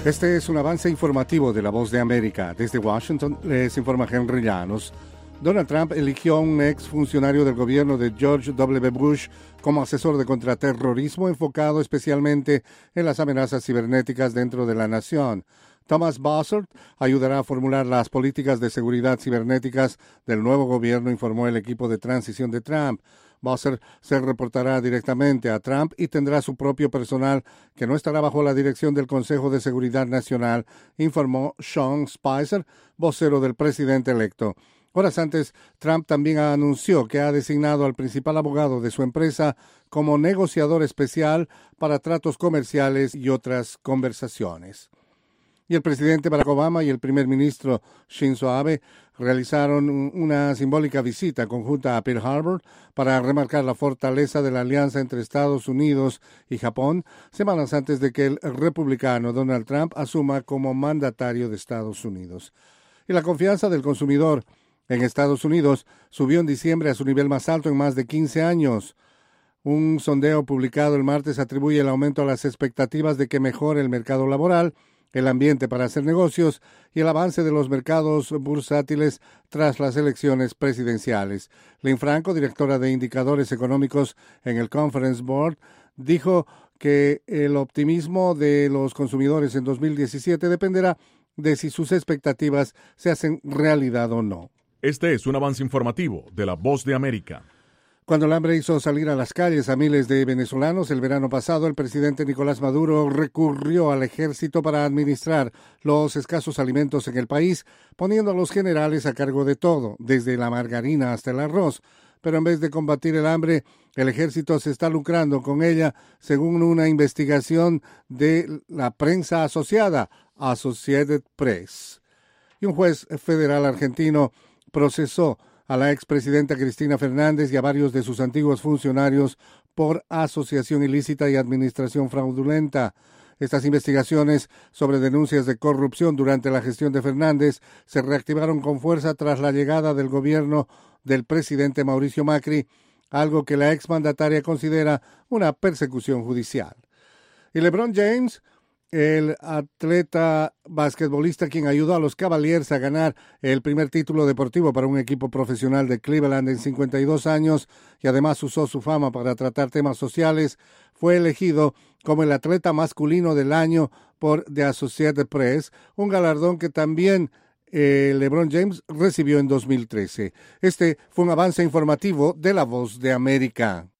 Este es un avance informativo de La Voz de América. Desde Washington les informa Henry Llanos. Donald Trump eligió a un exfuncionario del gobierno de George W. Bush como asesor de contraterrorismo enfocado especialmente en las amenazas cibernéticas dentro de la nación. Thomas Bossert ayudará a formular las políticas de seguridad cibernéticas del nuevo gobierno, informó el equipo de transición de Trump. Bossert se reportará directamente a Trump y tendrá su propio personal que no estará bajo la dirección del Consejo de Seguridad Nacional, informó Sean Spicer, vocero del presidente electo. Horas antes, Trump también anunció que ha designado al principal abogado de su empresa como negociador especial para tratos comerciales y otras conversaciones. Y el presidente Barack Obama y el primer ministro Shinzo Abe realizaron una simbólica visita conjunta a Pearl Harbor para remarcar la fortaleza de la alianza entre Estados Unidos y Japón, semanas antes de que el republicano Donald Trump asuma como mandatario de Estados Unidos. Y la confianza del consumidor en Estados Unidos subió en diciembre a su nivel más alto en más de 15 años. Un sondeo publicado el martes atribuye el aumento a las expectativas de que mejore el mercado laboral, el ambiente para hacer negocios y el avance de los mercados bursátiles tras las elecciones presidenciales. Lynn Franco, directora de indicadores económicos en el Conference Board, dijo que el optimismo de los consumidores en 2017 dependerá de si sus expectativas se hacen realidad o no. Este es un avance informativo de La Voz de América. Cuando el hambre hizo salir a las calles a miles de venezolanos el verano pasado, el presidente Nicolás Maduro recurrió al ejército para administrar los escasos alimentos en el país, poniendo a los generales a cargo de todo, desde la margarina hasta el arroz. Pero en vez de combatir el hambre, el ejército se está lucrando con ella, según una investigación de la prensa asociada, Associated Press. Y un juez federal argentino procesó a la expresidenta Cristina Fernández y a varios de sus antiguos funcionarios por asociación ilícita y administración fraudulenta. Estas investigaciones sobre denuncias de corrupción durante la gestión de Fernández se reactivaron con fuerza tras la llegada del gobierno del presidente Mauricio Macri, algo que la exmandataria considera una persecución judicial. Y LeBron James, el atleta basquetbolista quien ayudó a los Cavaliers a ganar el primer título deportivo para un equipo profesional de Cleveland en 52 años y además usó su fama para tratar temas sociales, fue elegido como el atleta masculino del año por The Associated Press, un galardón que también LeBron James recibió en 2013. Este fue un avance informativo de La Voz de América.